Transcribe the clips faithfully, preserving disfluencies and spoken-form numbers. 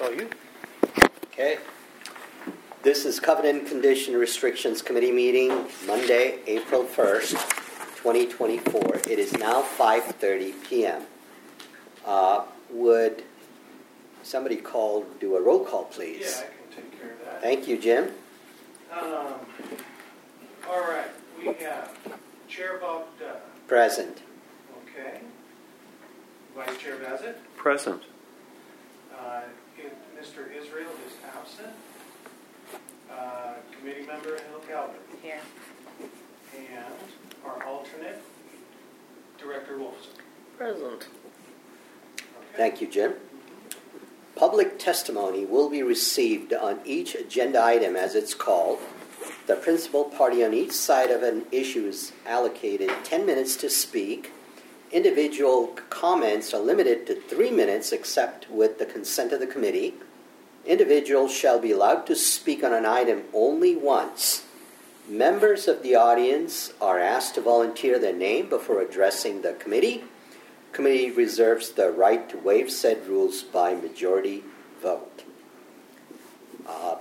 How are you? Okay. This is Covenant Condition Restrictions Committee meeting, Monday, April first, twenty twenty-four. It is now five thirty p.m. Uh, would somebody call, do a roll call, please? Yeah, I can take care of that. Thank you, Jim. Um, all right, we have Chair Bob Dunn. Present. Okay. Vice Chair Bassett. Present. Uh, Mister Israel is absent. Uh, committee member Hill Calvert. Here. And our alternate, Director Wolfson. Present. Okay. Thank you, Jim. Public testimony will be received on each agenda item as it's called. The principal party on each side of an issue is allocated ten minutes to speak. Individual comments are limited to three minutes except with the consent of the committee. Individuals shall be allowed to speak on an item only once. Members of the audience are asked to volunteer their name before addressing the committee. Committee reserves the right to waive said rules by majority vote. Uh,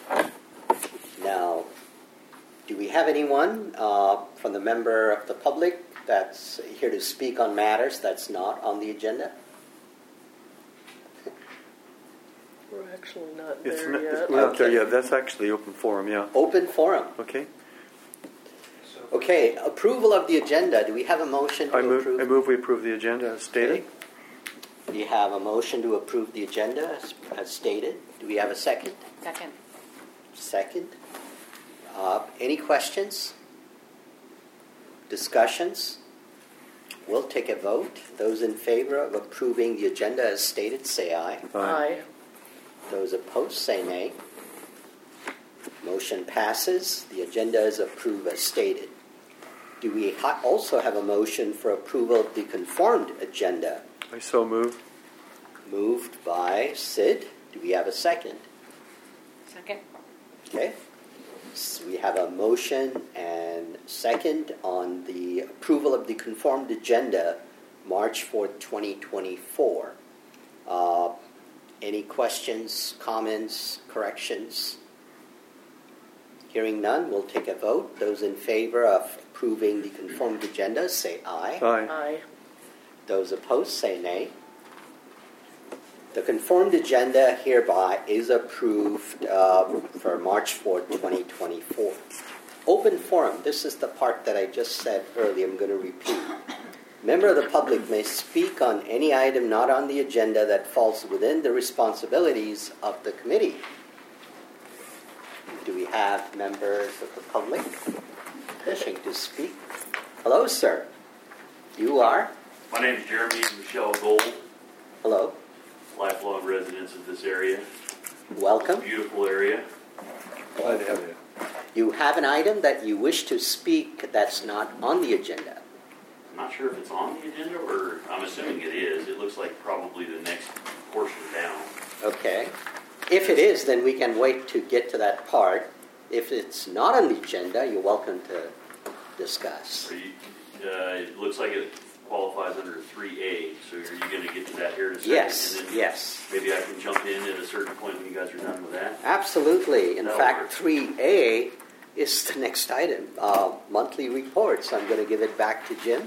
now, do we have anyone uh, from the member of the public that's here to speak on matters that's not on the agenda? We're actually not It's there not, yet. it's not there Okay. yet. That's actually open forum, yeah. Open forum. Okay. So, Okay, approval of the agenda. Do we have a motion to I move, approve? I move we approve the agenda as stated. Okay. Do you have a motion to approve the agenda as, as stated? Do we have a second? Second. Second. Uh, any questions? Discussions? We'll take a vote. Those in favor of approving the agenda as stated, say aye. Aye. Those opposed, say nay. Motion passes. The agenda is approved as stated. Do we ha- also have a motion for approval of the conformed agenda? I so move. Moved by Sid. Do we have a second? Second. Okay. So we have a motion and second on the approval of the conformed agenda, March fourth, twenty twenty-four. Uh, any questions, comments, corrections? Hearing none, we'll take a vote. Those in favor of approving the conformed agenda, say aye. Aye. Aye. Those opposed, say nay. The conformed agenda hereby is approved uh, for March fourth, twenty twenty-four. Open forum. This is the part that I just said earlier. I'm going to repeat. Member of the public may speak on any item not on the agenda that falls within the responsibilities of the committee. Do we have members of the public wishing to speak? Hello, sir. You are? My name is Jeremy Michelle Gold, Hello. lifelong residents of this area. Welcome. Beautiful area. Glad to have you. You have an item that you wish to speak that's not on the agenda. I'm not sure if it's on the agenda, or I'm assuming it is. It looks like probably the next portion down. Okay. If it is, then we can wait to get to that part. If it's not on the agenda, you're welcome to discuss. Are you, uh, it looks like it qualifies under three A, so are you going to get to that here in a second? Yes, and then yes. Maybe I can jump in at a certain point when you guys are done with that? Absolutely. In That'll fact, work. three A is the next item, uh, monthly reports. I'm going to give it back to Jim.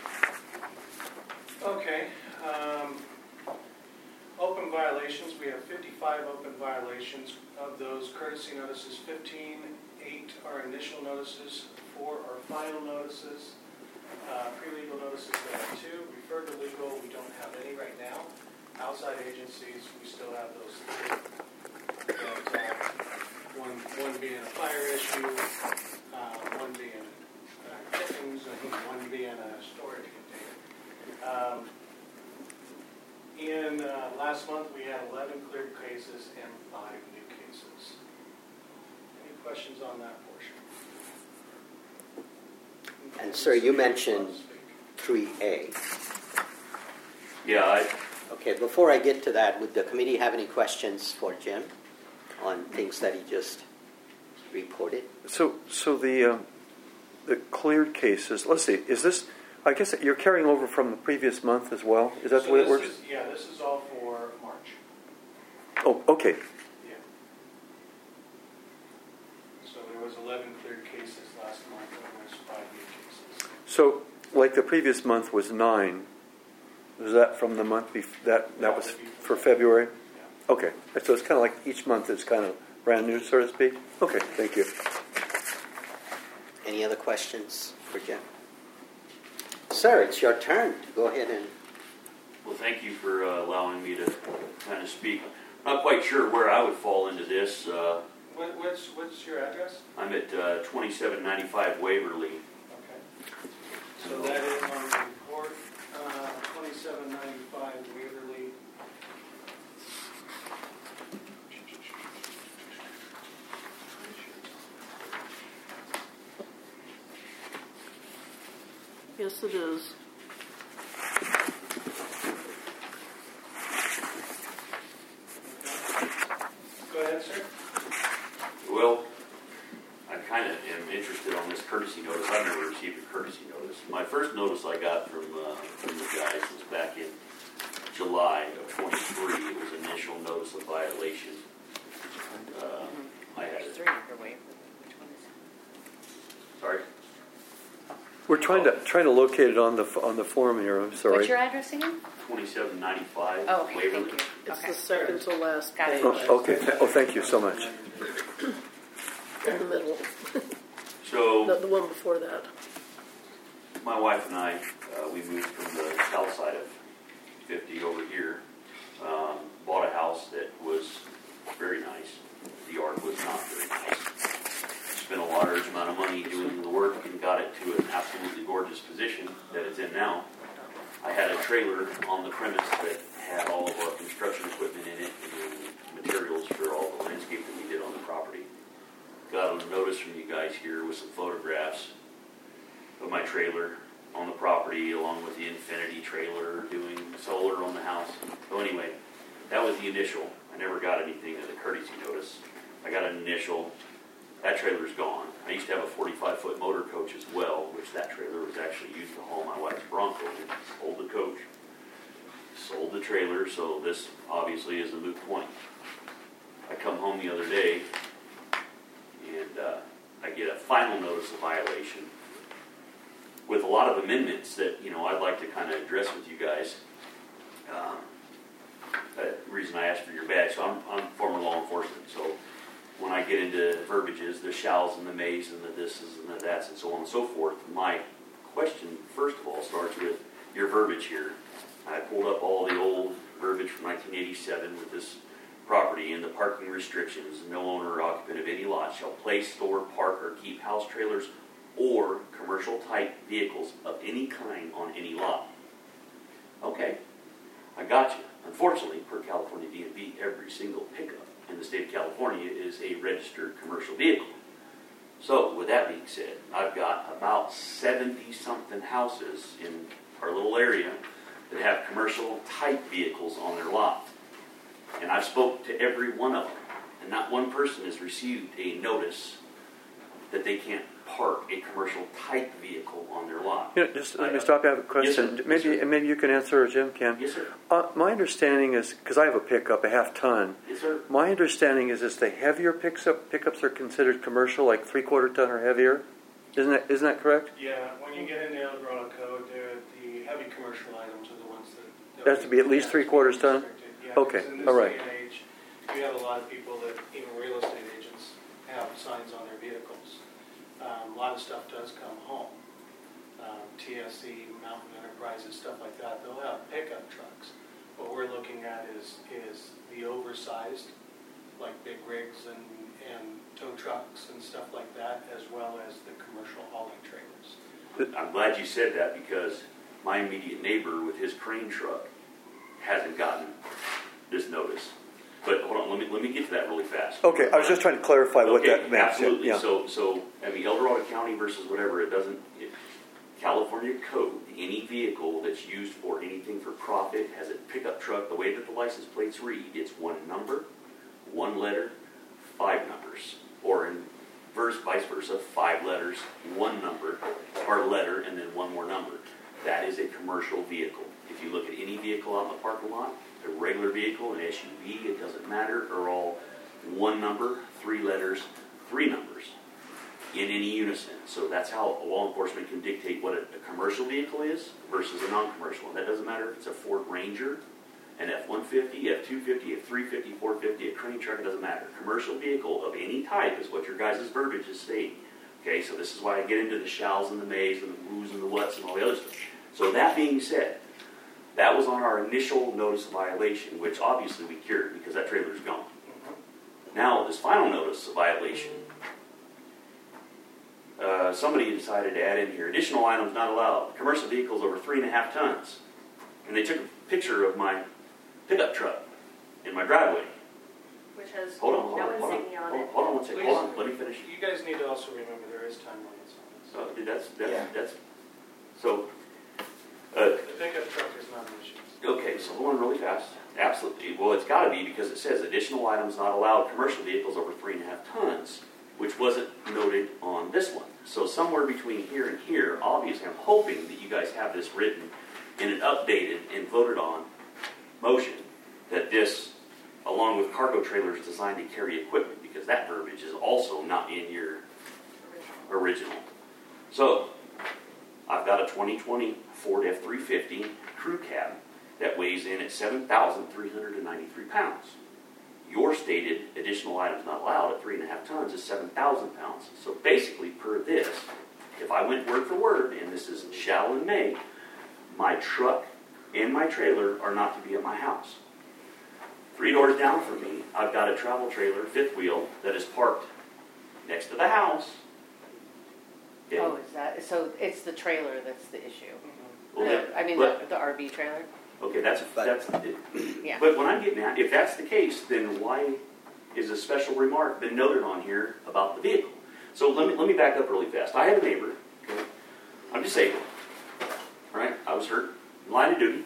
okay. Um, open violations. We have fifty-five open violations. Of those, courtesy notices fifteen, eight are initial notices, four are final notices. Uh, pre-legal notices, we have two. Referred to legal, we don't have any right now. Outside agencies, we still have those three. But, uh, one, one being a fire issue, uh, one being uh, kittens, and one being a storage container. Um, in uh, last month, we had eleven cleared cases and five new cases. Any questions on that portion? And, sir, you mentioned three A. Yeah, I, Okay, before I get to that, would the committee have any questions for Jim on things that he just reported? So, so the um, the cleared cases. Let's see. Is this? I guess you're carrying over from the previous month as well. Is that So the way it this works? is- Yeah, this is all for March. Oh, Oh, okay. Yeah. So there was eleven cleared cases last month, and there's five new cases. So, like the previous month was nine. Was that from the month before? That, that was for February? Yeah. Okay. So it's kind of like each month is kind of brand new, so to speak? Okay, thank you. Any other questions for Jim? Sir, it's your turn to go ahead and... Well, thank you for uh, allowing me to kind of speak. Not quite sure where I would fall into this. Uh, What, what's, what's your address? I'm at uh, twenty-seven ninety-five Waverly. Okay. So that is on the report, uh, twenty-seven ninety-five Waverly. Yes, it is. Go ahead, sir. Well, I kind of am interested on this courtesy notice. I've never received a courtesy notice. My first notice I got from uh, from the guys was back in July of twenty-three. It was initial notice of violation. Uh, I had There's it. three for Waverly. Which one is it? Sorry. We're trying to trying to locate it on the on the form here. I'm sorry. What's your address again? twenty-seven ninety-five Oh, okay, Waverly. thank you. It's Okay. the second to last Got it. page. Oh, okay. Oh, thank you so much. In the middle. So Not the one before that. my wife and I, uh, we moved from the south side of fifty over here. Um, bought a house that was very nice. The yard was not very nice. Spent a large amount of money doing the work and got it to an absolutely gorgeous position that it's in now. I had a trailer on the premise that had all of our construction equipment in it and materials for all the landscape that we did on the property. Got a notice from you guys here with some photographs of my trailer on the property along with the Infinity trailer doing solar on the house. So anyway, that was the initial. I never got anything as a courtesy notice. I got an initial. That trailer's gone. I used to have a forty-five foot motor coach as well, which that trailer was actually used to haul my wife's Bronco. Sold the coach. Sold the trailer, so this obviously is a moot point. I come home the other day, and uh, I get a final notice of violation with a lot of amendments that, you know, I'd like to kind of address with you guys. Um, the reason I asked for your badge, so I'm, I'm former law enforcement, so when I get into verbiages, the shalls and the mays and the thises and the that's and so on and so forth, my question, first of all, starts with your verbiage here. I pulled up all the old verbiage from nineteen eighty-seven with this property and the parking restrictions. No owner or occupant of any lot shall place, store, park, or keep house trailers or commercial type vehicles of any kind on any lot. Okay, I got you. Unfortunately, per California D M V, every single pickup in the state of California is a registered commercial vehicle. So, with that being said, I've got about seventy-something houses in our little area that have commercial type vehicles on their lot. And I've spoke to every one of them, and not one person has received a notice that they can't park a commercial type vehicle on their lot. You know, just let me stop. I have a question. Yes, sir. maybe Yes, sir. maybe you can answer, or Jim can. Yes, sir. Uh, my understanding is, because I have a pickup, a half ton. Yes, sir. My understanding is, is the heavier picks up, pickups are considered commercial, like three quarter ton or heavier. Isn't that isn't that correct? Yeah, when you get into El Dorado Code, they're the heavy commercial items are the ones that... It has to be at least three quarters ton? Yeah, Okay, because in this all right. day and age, you have a lot of people that, even real estate agents, have signs on their vehicles. Um, a lot of stuff does come home. Um, T S C, Mountain Enterprises, stuff like that, they'll have pickup trucks. What we're looking at is is the oversized, like big rigs and, and tow trucks and stuff like that, as well as the commercial hauling trailers. I'm glad you said that because my immediate neighbor with his crane truck hasn't gotten this notice. But hold on, let me let me get to that really fast. Okay, I was just trying to clarify what Okay, that meant. absolutely. Yeah. So, so I mean, El Dorado County versus whatever, it doesn't. It, California code, any vehicle that's used for anything for profit has a pickup truck. The way that the license plates read, it's one number, one letter, five numbers, or in verse vice versa, five letters, one number, or letter, and then one more number. That is a commercial vehicle. If you look at any vehicle out in the parking lot, a regular vehicle, an S U V, it doesn't matter, are all one number, three letters, three numbers in any unison. So that's how law enforcement can dictate what a, a commercial vehicle is versus a non-commercial. And that doesn't matter if it's a Ford Ranger, an F one fifty, F two fifty, F three fifty, four fifty, a crane truck, it doesn't matter. Commercial vehicle of any type is what your guys' verbiage is stating. Okay, so this is why I get into the shalls and the mays and the whoos and the whats and all the other stuff. So that being said, that was on our initial notice of violation, which obviously we cured because that trailer's gone. Now, this final notice of violation, uh, somebody decided to add in here, additional items not allowed, commercial vehicles over three and a half tons. And they took a picture of my pickup truck in my driveway. Which has Hold on, hold no on, hold on, insignia on hold on, it. hold on one second, hold on, let me finish. You guys need to also remember there is time limits on this. So, dude, that's, that's, Yeah. that's, so, uh, The pickup truck is not an issue. okay, so hold on really fast. Absolutely. Well, it's got to be because it says additional items not allowed, commercial vehicles over three and a half tons, which wasn't noted on this one. So somewhere between here and here, obviously, I'm hoping that you guys have this written in an updated and voted on motion that this, along with cargo trailers designed to carry equipment, because that verbiage is also not in your original. So, I've got a twenty twenty Ford F three fifty crew cab that weighs in at seven thousand three hundred ninety-three pounds. Your stated additional items not allowed at three and a half tons is seven thousand pounds. So basically, per this, if I went word for word, and this is shall and may, my truck and my trailer are not to be at my house. Three doors down from me, I've got a travel trailer, fifth wheel, that is parked next to the house. Okay? Oh, is that, so it's the trailer that's the issue? Well, The- that- I mean, but- the, the R V trailer? Okay, that's, But- that's, Yeah. but when I'm getting at, if that's the case, then why is a special remark been noted on here about the vehicle? So let me, let me back up really fast. I have a neighbor, okay? I'm disabled, right? I was hurt in line of duty.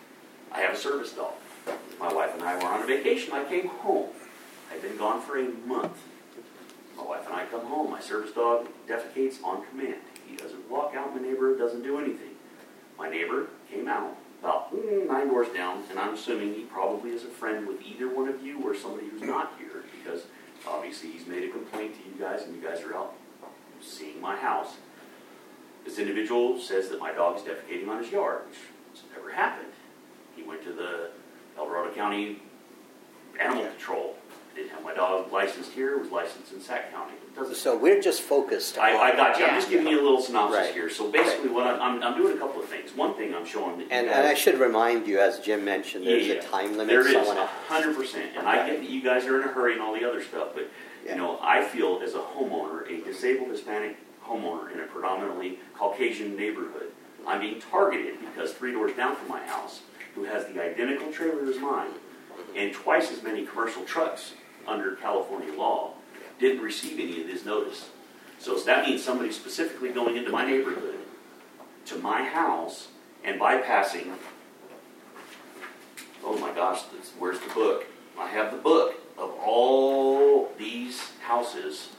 I have a service dog. My wife and I were on a vacation. I came home. I'd been gone for a month. My wife and I come home. My service dog defecates on command. He doesn't walk out in the neighborhood, doesn't do anything. My neighbor came out about mm, nine doors down, and I'm assuming he probably is a friend with either one of you or somebody who's not here, because obviously he's made a complaint to you guys, and you guys are out seeing my house. This individual says that my dog is defecating on his yard, which has never happened. He went to the El Dorado County Animal Control. Didn't have my dog licensed here, was licensed in Sac County. It doesn't So we're just focused on... I, I got you. I'm Yeah. just giving you a little synopsis Right. here. So basically, what I'm, I'm, I'm doing a couple of things. One thing I'm showing that you And, guys, and I should remind you, as Jim mentioned, there's Yeah, a time limit. There is, Someone a else- hundred percent. And I get that you guys are in a hurry and all the other stuff, but Yeah. you know, I feel as a homeowner, a disabled Hispanic homeowner in a predominantly Caucasian neighborhood, I'm being targeted because three doors down from my house, who has the identical trailer as mine, and twice as many commercial trucks under California law, didn't receive any of this notice. So that means somebody specifically going into my neighborhood, to my house, and bypassing, oh my gosh, this, where's the book? I have the book of all these houses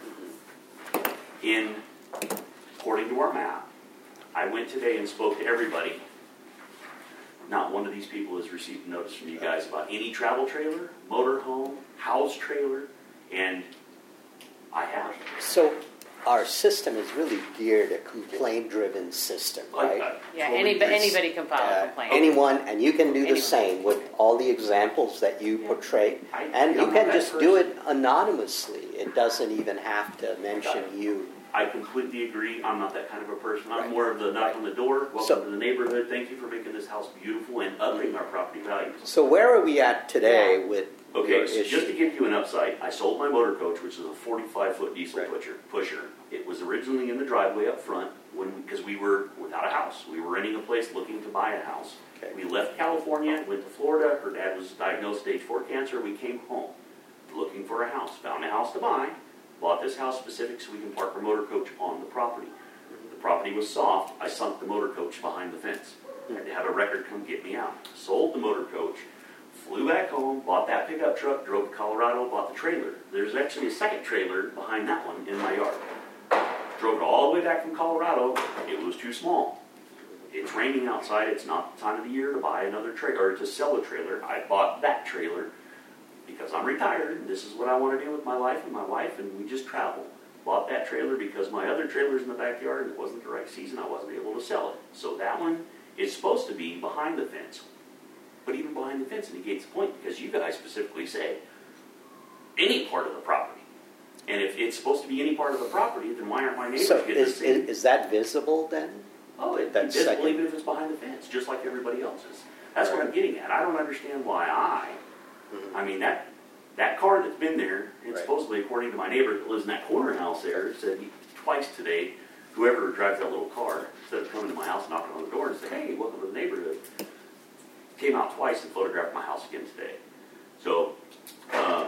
in, according to our map. I went today and spoke to everybody. Not one of these people has received a notice from you guys about any travel trailer, motorhome, house trailer, and I have. So our system is really geared a complaint-driven system, Like right? that. Yeah, Totally anybody, agree. anybody can file a Uh, complaint. anyone, and you can do the Anyone. same with all the examples that you Yeah. portray. I- And I'm you not can that just do person. it anonymously. It doesn't even have to mention you. I completely agree. I'm not that kind of a person. I'm Right. more of the knock Right. on the door, welcome So- to the neighborhood, thank you for making this house beautiful and upping our property values. So where are we at today Yeah. with Okay, your so just to issue? give you an upside, I sold my motor coach, which is a forty-five foot diesel Right. pusher. pusher. It was originally in the driveway up front when because we were without a house. We were renting a place looking to buy a house. Okay. We left California, went to Florida. Her dad was diagnosed stage four cancer. We came home looking for a house. Found a house to buy. Bought this house specific so we can park our motor coach on the property. The property was soft. I sunk the motor coach behind the fence. I had to have a record come get me out. Sold the motor coach. Flew back home, bought that pickup truck, drove to Colorado, bought the trailer. There's actually a second trailer behind that one in my yard. Drove it all the way back from Colorado. It was too small. it's raining outside. It's not the time of the year to buy another trailer or to sell a trailer. I bought that trailer because I'm retired and this is what I want to do with my life and my wife, and we just travel. Bought that trailer because my other trailer's in the backyard and it wasn't the right season. I wasn't able to sell it. So that one is supposed to be behind the fence. But even behind the fence indicates the point because you guys specifically say any part of the property. And if it's supposed to be any part of the property, then why aren't my neighbors So getting the is, same? is, is that visible then? Oh, it, that it's visible second- even if it's behind the fence, just like everybody else's. That's what I'm getting at. I don't understand why I, Mhm. I mean, that that car that's been there, and Right. supposedly according to my neighbor that lives in that corner house there, said he, twice today, whoever drives that little car, instead of coming to my house, knocking on the door and say, hey, welcome to the neighborhood, came out twice and photographed my house again today. So, uh,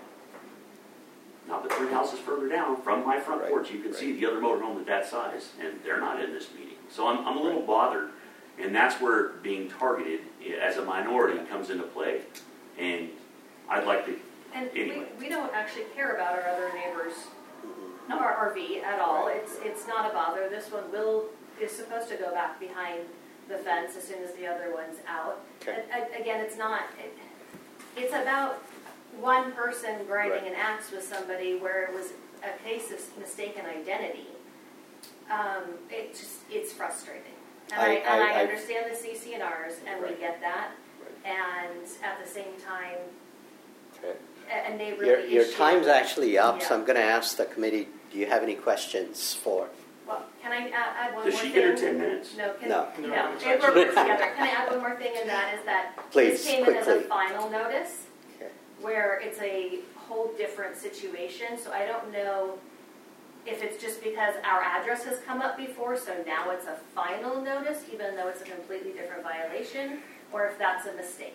now the three houses further down from my front Right, porch, you can right. see the other motorhome at that size, and they're not in this meeting. So I'm, I'm a little bothered, and that's where being targeted as a minority comes into play. And I'd like to, And Anyway. we, we don't actually care about our other neighbors' Mhm. our R V at all. Right. It's it's not a bother. This one will is supposed to go back behind the fence as soon as the other one's out. Okay. And, and again, it's not. It, it's about one person grinding Right. an axe with somebody where it was a case of mistaken identity. Um, it just it's frustrating. And I, I- and I, I- I- understand the C C N Rs, and we Right. get that. Right. And at the same time, Okay. a, a neighborly Your, your issue. time's actually up, so Yeah. I'm going to ask the committee, do you have any questions for? Well, can I add, add one does more she thing? get her ten minutes? No, can, No. no, No, it it's we're actually- together. Can I add one more thing, and that is that Please, this came in as a quickly. final notice, Okay. where it's a whole different situation, so I don't know if it's just because our address has come up before, so now it's a final notice, even though it's a completely different violation, or if that's a mistake.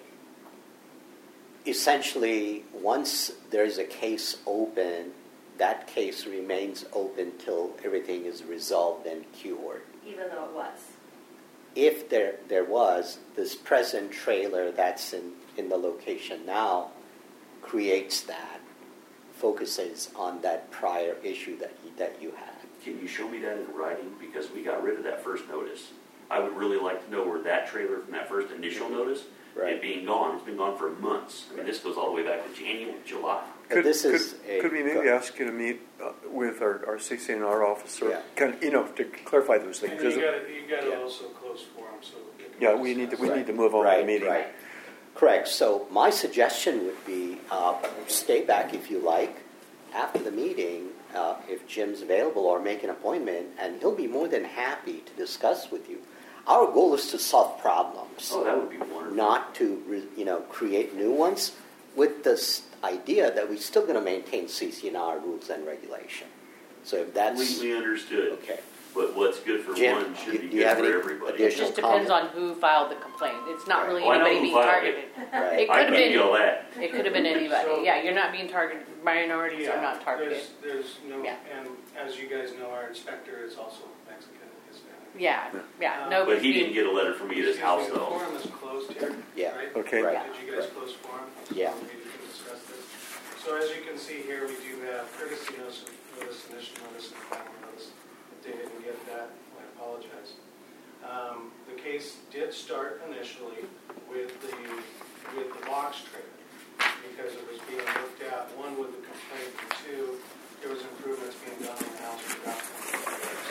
Essentially, once there's a case open, that case remains open till everything is resolved and cured. Even though it was. If there, there was, this present trailer that's in, in the location now creates that, focuses on that prior issue that you, that you had. Can you show me that in writing? Because we got rid of that first notice. I would really like to know where that trailer from that first initial notice, Right. it being gone, it's been gone for months. I mean, this goes all the way back to January, July. But Could, this could, is a- could we maybe go- ask you to meet uh, with our, our C C N R officer, Yeah. kind of, you know, to clarify those things? And you Because- gotta, you gotta Yeah. also close forum, so. we can yeah, we need to we discuss. need to move on Right, to the meeting. right. Correct. So my suggestion would be uh, stay back if you like after the meeting, uh, if Jim's available, or make an appointment, and he'll be more than happy to discuss with you. Our goal is to solve problems, Oh, that would be wonderful. not to re- you know create new ones, with this idea that we're still going to maintain C C N R rules and regulation. So if that's Completely understood. okay. But what's good for Jim, one should you- be do you good have for any everybody. It additional just depends comment? on who filed the complaint. It's not Right. really Oh, I know anybody who being filed it. targeted. Right. It I could have can't yell been. that. It could have been anybody. So- Yeah, you're not being targeted. Minorities Yeah, are not targeted. There's, there's no, Yeah. and as you guys know, our inspector is also Mexican, Hispanic. Yeah, yeah. Um, No, But he didn't get a letter from me at his Excuse house, me, The though. forum is closed here, Yeah. right? Okay. Right. Did you guys Right. close forum? Yeah. So maybe we can discuss this. So as you can see here, we do have courtesy notice, notice, initial notice, and final notice. If they didn't get that, I apologize. Um, the case did start initially with the, with the box trailer, because it was being looked at, one, with the complaint, and two, there was improvements being done on the house without complaints.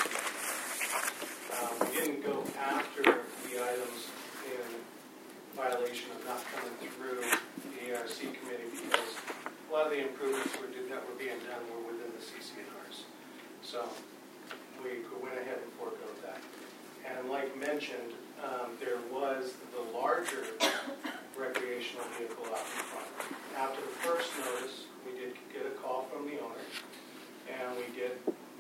Um, we didn't go after the items in violation of not coming through the E R C committee, because a lot of the improvements were, did, that were being done were within the C C N Rs. So we went ahead and foregoed that. And like mentioned, um, there was the larger recreational vehicle out in front. After the first notice, we did get a call from the owner, and we did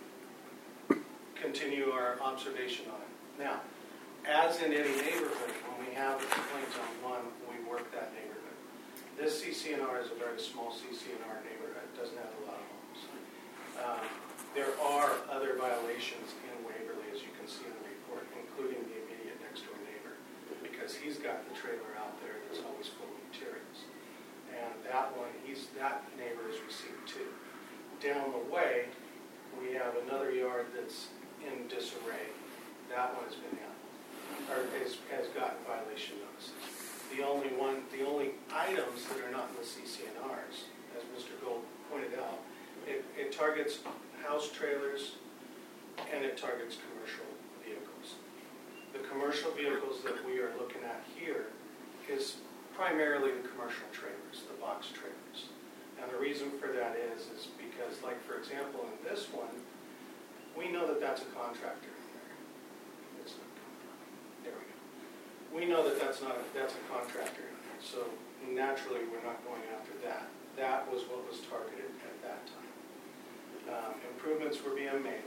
continue our observation on it. Now, as in any neighborhood, when we have a complaint on one, we work that neighborhood. This C C N R is a very small C C N R neighborhood. It doesn't have a lot of homes. Um, there are other violations in Waverly, as you can see in the report, including the immediate next door neighbor, because he's got the trailer out there that's always full of materials. And that one, he's that neighbor has received two. Down the way, we have another yard that's in disarray. That one has been handled. are, has, has gotten violation notices. The only one, the only items that are not in the C C N Rs, as Mister Gold pointed out, it, it targets house trailers and it targets commercial vehicles. The commercial vehicles that we are looking at here is primarily the commercial trailers, the box trailers. And the reason for that is, is because, like for example, in this one, we know that that's a contractor in there. It's not, there we go. We know that that's not a, that's a contractor in there. So naturally, we're not going after that. That was what was targeted at that time. Um, improvements were being made.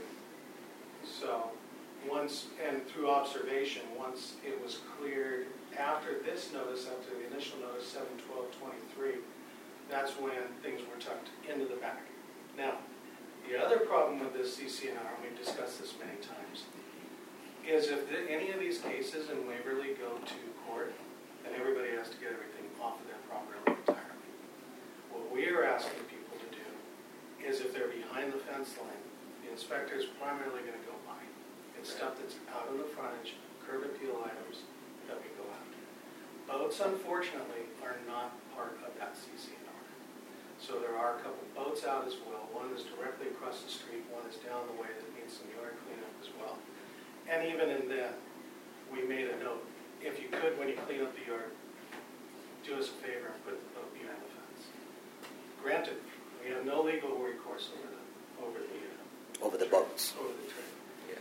So once, and through observation, once it was cleared after this notice, after the initial notice, seven twelve twenty-three, that's when things were tucked into the back. Now, the other problem with this C C N R, and we've discussed this many times, is if the, any of these cases in Waverly go to court, then everybody has to get everything off of their property entirely. What we are asking people to do is if they're behind the fence line, the inspector is primarily going to go by. It's stuff that's out of the frontage, curb appeal items that we go after. Boats, unfortunately, are not part of that C C N R. So there are a couple boats out as well. One is directly across the street, one is down the way that needs some yard cleanup as well. And even in that, we made a note, if you could, when you clean up the yard, do us a favor and put the boat behind the fence. Granted, we have no legal recourse over the over the uh, Over the boats. over the trailer.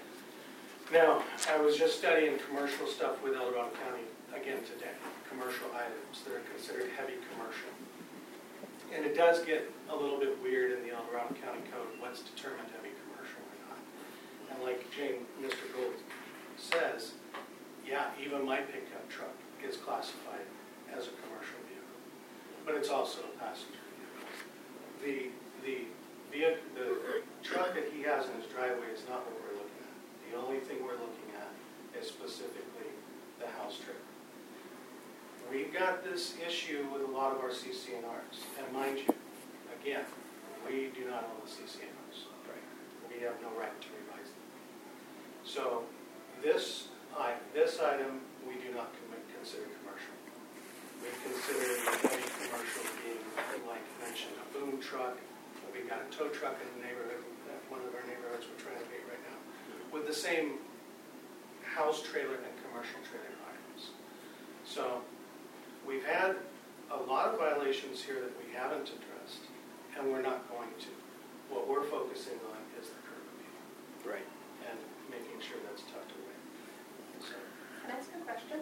Now, I was just studying commercial stuff with El Dorado County again today, commercial items that are considered heavy commercial. And it does get a little bit weird in the El Dorado County Code, what's determined heavy commercial or not. And like Jane, Mister Gold says, yeah, even my pickup truck is classified as a commercial vehicle, but it's also a passenger vehicle. The, the, vehicle, the truck that he has in his driveway is not what we're looking at. The only thing we're looking at is specifically the house trailer. We've got this issue with a lot of our C C N Rs. And mind you, again, we do not own the C C N Rs. Right? We have no right to revise them. So this, I, this item, we do not consider commercial. We consider the heavy commercial being, like mentioned, a boom truck. We've got a tow truck in the neighborhood, one of our neighborhoods we're trying to get right now, with the same house trailer and commercial trailer items. So we've had a lot of violations here that we haven't addressed, and we're not going to. What we're focusing on is the curb appeal. Right. And making sure that's tucked away. So, Can I ask a question?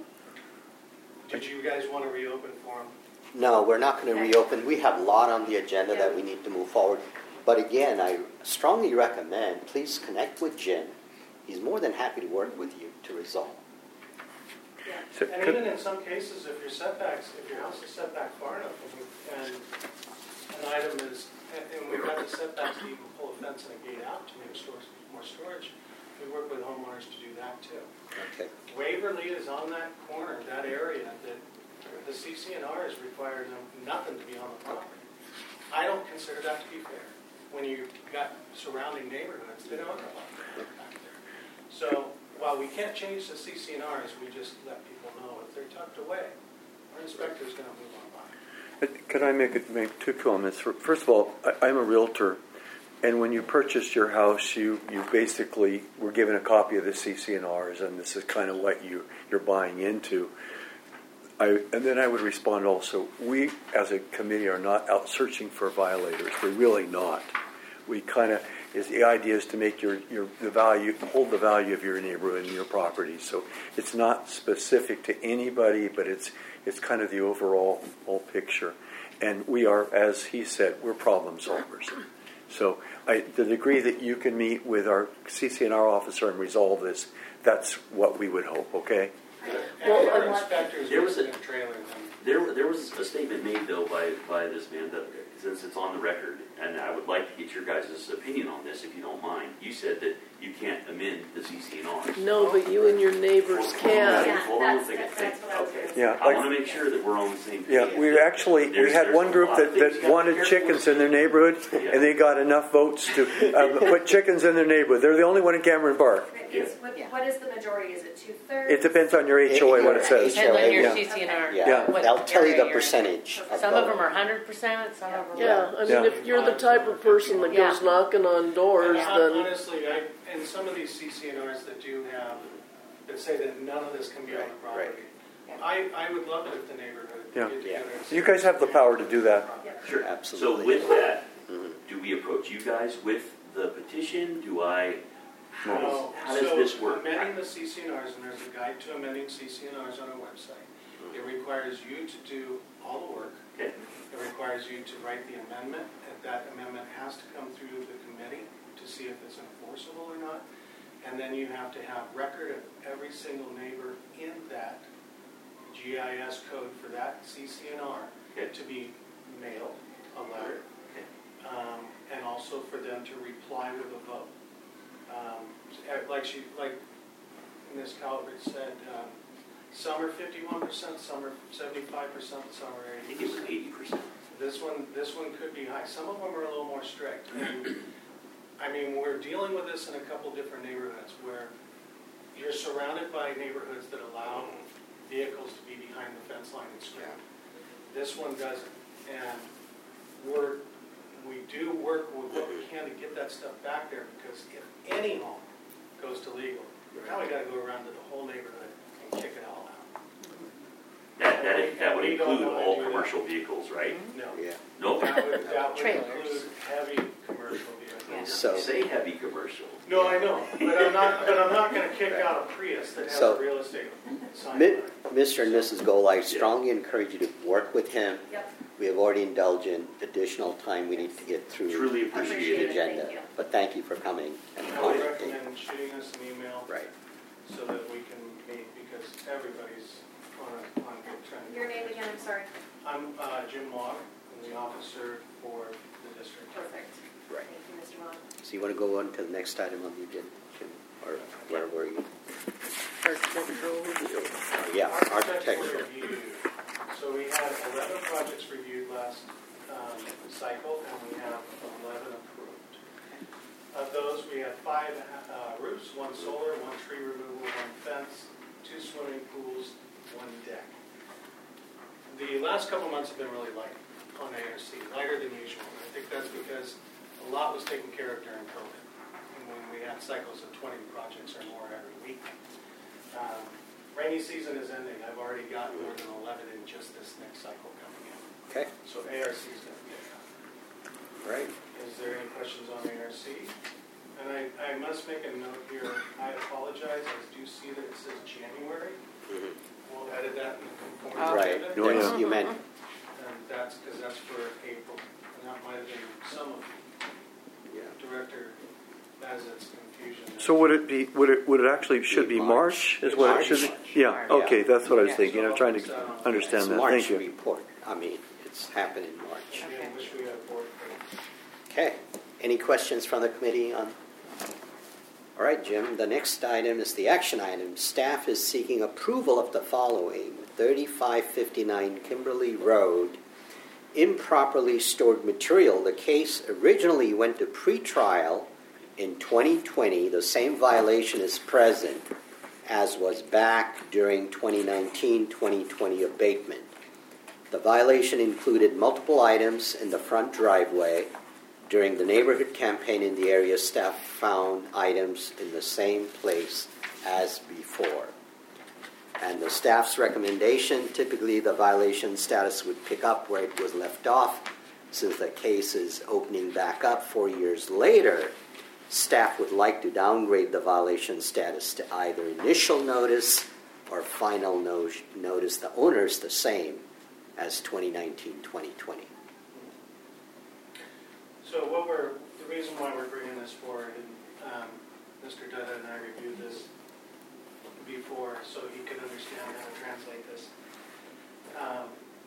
did you guys want to reopen for them? No, we're not going to Okay. reopen. We have a lot on the agenda Yeah. that we need to move forward. But again, I strongly recommend, please connect with Jim. He's more than happy to work with you to resolve. Yeah. So And could- even in some cases, if your setbacks, if your house is set back far enough, and, we- and an item is, and, and we've got the setbacks to even pull a fence and a gate out to make stores, more storage, we work with homeowners to do that too. Okay. Waverly is on that corner, that area, that the C C N R is requiring them nothing to be on the property. I don't consider that to be fair. When you've got surrounding neighborhoods, they don't have a lot back there. So while we can't change the C C N Rs, we just let people know if they're tucked away, our inspector's going to move on by. Could I make, it, make two comments? First of all, I, I'm a realtor, and when you purchased your house, you, you basically were given a copy of the C C N Rs, and this is kind of what you, you're buying into. I, and then I would respond also, we as a committee are not out searching for violators. We're really not. We kind of, is the idea is to make your, your the value, hold the value of your neighborhood and your property. So it's not specific to anybody, but it's it's kind of the overall whole picture. And we are, as he said, we're problem solvers. So I, the degree that you can meet with our C C N R officer and resolve this, that's what we would hope, okay? And Well, our I'm- inspectors There was look a- at the trailer. and- There, there was a statement made though by, by this man that, since it's on the record, and I would like to get your guys' opinion on this if you don't mind. You said that you can't amend the C C N Rs. No, but you and your neighbors Hold on, can. Yeah, hold on a that's- second. that's what I was Okay. gonna say. Yeah, I like- want to make sure that we're on the same page. Yeah, we actually, we There's- had there's one a group lot of that, things you that gotta wanted be careful chickens with. in their neighborhood, Yeah. and they got enough votes to uh, put chickens in their neighborhood. They're the only one in Cameron Park. It's, what, Yeah. what is the majority? Is it two thirds? It depends on your H O A, what it says. Depends on your Yeah. C C N R. Yeah, Yeah. what they'll tell you area the you're in. percentage. Some of them are hundred percent, some of them Yeah, are. I mean, Yeah. if you're the type of person that goes Yeah. knocking on doors, Hon- then Honestly, I, and some of these C C N Rs that do have, that say that none of this can be on Right, the property. I, I would love it if the neighborhood Yeah. get together and say- You guys have the power to do that. Sure. Absolutely. So with that, Mhm. do we approach you guys with the petition? Do I, how does, No. how does So this work? amending the C C N Rs, and there's a guide to amending C C N Rs on our website. It requires you to do all the work. Okay. It requires you to write the amendment, and that amendment has to come through the committee to see if it's enforceable or not. And then you have to have record of every single neighbor in that G I S code for that C C N R Okay. to be mailed, a letter, um, and also for them to reply with a vote. Um, like she, like Miz Calvert said, um, some are fifty-one percent, some are seventy-five percent, some are I eighty think it was percent. eighty percent. This one, this one could be high. Some of them are a little more strict. And, I mean, we're dealing with this in a couple different neighborhoods where you're surrounded by neighborhoods that allow vehicles to be behind the fence line and screen. This one doesn't. And we're, we do work with what we can to get that stuff back there, because if any home goes to legal, now we gotta go around to the whole neighborhood and kick it all out. That, that, that would We don't include wanna all do that. commercial vehicles, right? No. Yeah. Nope. That would, that would Trailers. include heavy commercial vehicles. So- Say heavy commercial. No, I know, but I'm not, but I'm not gonna kick out a Prius that has So- a real estate sign. Mi- Mister and Missus Gold, I strongly encourage you to work with him. Yep. We have already indulged in additional time we need to get through Truly the appreciate it. agenda. Thank you. But thank you for coming and I would commenting. recommend shooting us an email Right. so that we can meet, because everybody's on a, on a good trend. Your name again, I'm sorry. I'm uh, Jim Mogg, I'm the officer for the district. Perfect. Right. Thank you, Mister Vaughn. So you want to go on to the next item on the agenda, Jim? Or where were you? architectural review. Oh, yeah, architectural. review. So we had eleven projects reviewed last um, cycle, and we have eleven approved. Of those, we had five uh, roofs, one solar, one tree removal, one fence, two swimming pools, one deck. The last couple months have been really light on A R C, lighter than usual. And I think that's because a lot was taken care of during COVID, and when we had cycles of twenty projects or more every week. Um, rainy season is ending. I've already got more than eleven in just this next cycle coming in. Okay, So A R C is going to be a right. Is there any questions on A R C? And I, I must make a note here. I apologize. I do see that it says January. Mhm. We'll edit that in the Oh. conformity Right, agenda. Oh, yeah. That's- you meant, And that's because that's for April. And that might have been some of yeah. Director Bazzett's confusion. So would it be, would it, would it actually, should be March, is what it should be? March. Yeah, okay, that's what I was Yeah. thinking, I'm trying to understand It's that, March thank you. report. I mean, it's happened in March. Again, wish we had board approved. Okay, any questions from the committee on? All right, Jim, the next item is the action item. Staff is seeking approval of the following. thirty-five fifty-nine Kimberly Road, improperly stored material. The case originally went to pretrial in twenty twenty. The same violation is present as was back during twenty nineteen twenty twenty abatement. The violation included multiple items in the front driveway. During the neighborhood campaign in the area, staff found items in the same place as before. And the staff's recommendation, typically the violation status would pick up where it was left off. Since the case is opening back up four years later, staff would like to downgrade the violation status to either initial notice or final no- notice. The owner is the same as twenty nineteen twenty twenty. So what we're, the reason why we're bringing this forward, and um, Mister Dutta and I reviewed this before so he could understand how to translate this. Um,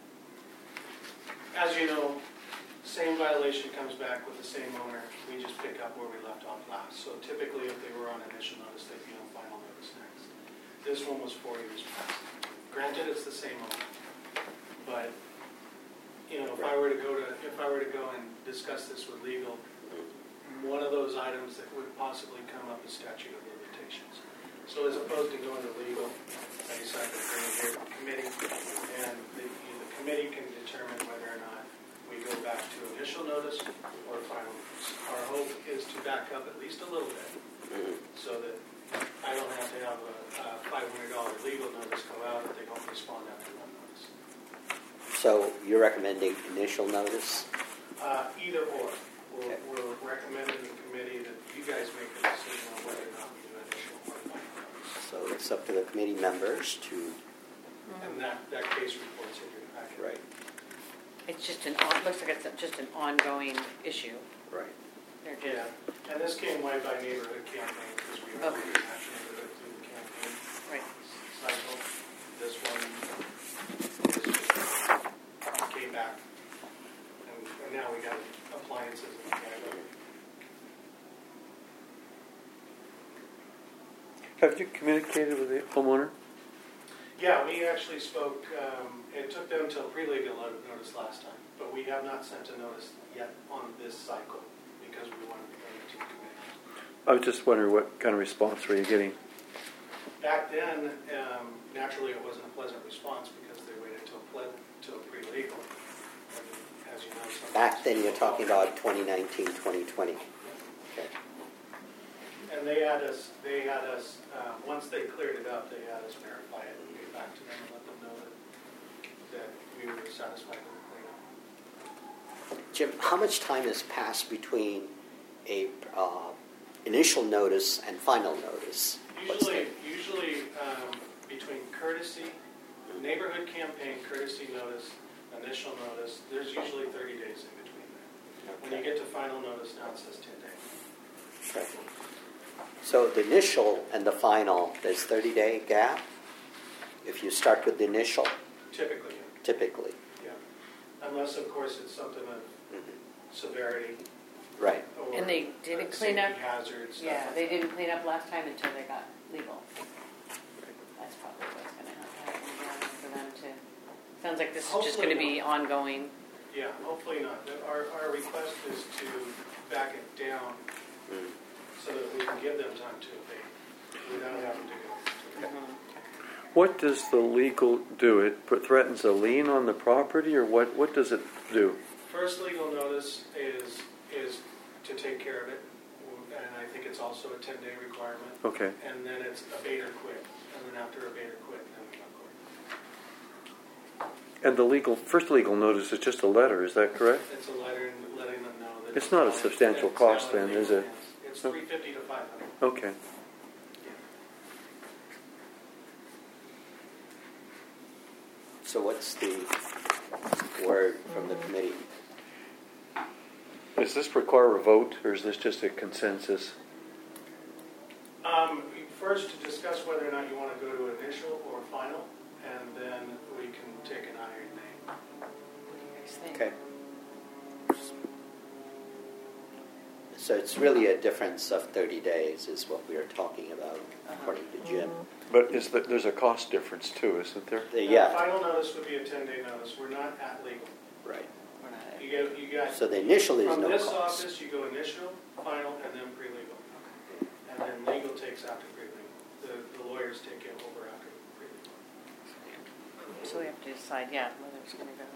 as you know, same violation comes back with the same owner. We just pick up where we left off last. So typically, if they were on initial notice, they'd be on final notice next. This one was four years past. Granted, it's the same owner, but you know, if I were to go to if I were to go and discuss this with legal, one of those items that would possibly come up is statute of limitations. So as opposed to going to legal, I decided to bring it here to the committee, and the, the committee can determine whether or not we go back to initial notice or final notice. Our hope is to back up at least a little bit, so that I don't have to have a, a five hundred dollars legal notice go out if they don't respond after one notice. So you're recommending initial notice? Uh, either or. We'll, Okay. we'll recommend to the committee that you guys make the decision on whether or not we do initial or final notice. So it's up to the committee members to, And that, that case report's in your packet. right, It's just an, on- looks like it's just an ongoing issue. right. They're Yeah, just, and this came way by neighborhood campaign because we are Okay. really passionate about it through the campaign right. cycle. This one is just came back, and, and now we got appliances and whatever. Have you communicated with the homeowner? Yeah, we actually spoke, um, it took them till pre-legal notice last time, but we have not sent a notice yet on this cycle because we wanted to bring it to the committee. I was just wondering what kind of response were you getting? Back then, um, naturally it wasn't a pleasant response because they waited till ple- till pre-legal. And as you know, some- Back then you're talking about twenty nineteen, twenty twenty. Okay. And they had us, they had us, uh, once they cleared it up, they had us verify it and get back to them and let them know that, that we were satisfied with the cleanup. Jim, how much time has passed between a uh, initial notice and final notice? What's Usually, the- usually um, between courtesy, neighborhood campaign, courtesy notice, initial notice, there's usually thirty days in between there. When you Okay. get to final notice, now it says ten days. Okay. So the initial and the final, there's thirty day gap? If you start with the initial, Typically, typically. yeah. Unless, of course, it's something of Mhm. severity Right. or And they didn't uh, clean up? safety hazards. stuff Yeah, like they that. didn't clean up last time until they got legal. That's probably what's going to happen yeah, for them to. Sounds like this is just Hopefully going to be ongoing. Yeah, hopefully not. The- Our, our request is to back it down Mm. so that we can give them time to abate without having to go. Mhm. What does the legal do? It put- threatens a lien on the property, or what, what does it do? First legal notice is is to take care of it, and I think it's also a ten day requirement. Okay. And then it's abate or quit, and then after abate or quit, then we go court. And the legal first legal notice is just a letter, is that correct? It's a letter letting them know that It's not a valid- substantial it's cost valid then, is legal it? hands. It's three fifty to five hundred. Okay. So what's the word from the committee? Does this require a vote, or is this just a consensus? Um, first, to discuss whether or not you want to go to initial or final, and then we can take an aye or nay. What do you guys think? Okay. So it's really a difference of thirty days is what we are talking about, according to Jim. But is the, there's a cost difference too, isn't there? The- The Yeah, final notice would be a ten day notice. We're not at legal. right. We're not- You get, you got, So the initial is from no this cost. office, you go initial, final, and then pre-legal. And then legal takes after pre-legal. The, the lawyers take it over after pre-legal. So we have to decide, yeah, whether it's going to go.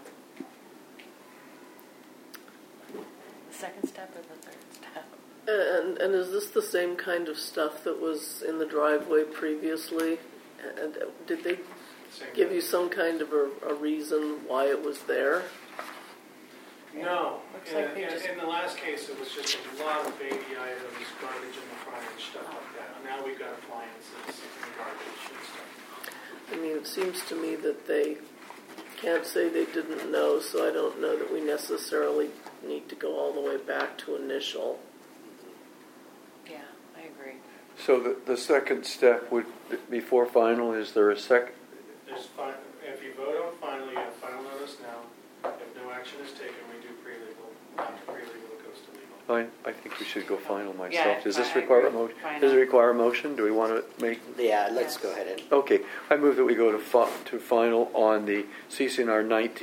The second step or the third step? And, and is this the same kind of stuff that was in the driveway previously? And did they Same give thing. you some kind of a, a reason why it was there? No. Looks In, like they in, just- in the last case, it was just a lot of baby items, garbage in the frontage, stuff like that. Now we've got appliances and garbage and stuff. I mean, it seems to me that they can't say they didn't know, so I don't know that we necessarily need to go all the way back to initial. Yeah, I agree. So the, the second step would, before final, is there a sec? There's fi- if you vote on final, you have final notice now. If no action is Fine, I think we should go final myself. Yeah, Does this I require a agree. motion? Final. Does it require a motion? Do we want to make? Yeah, let's Yes. go ahead and Okay, I move that we go to fi- to final on the C C N R nineteen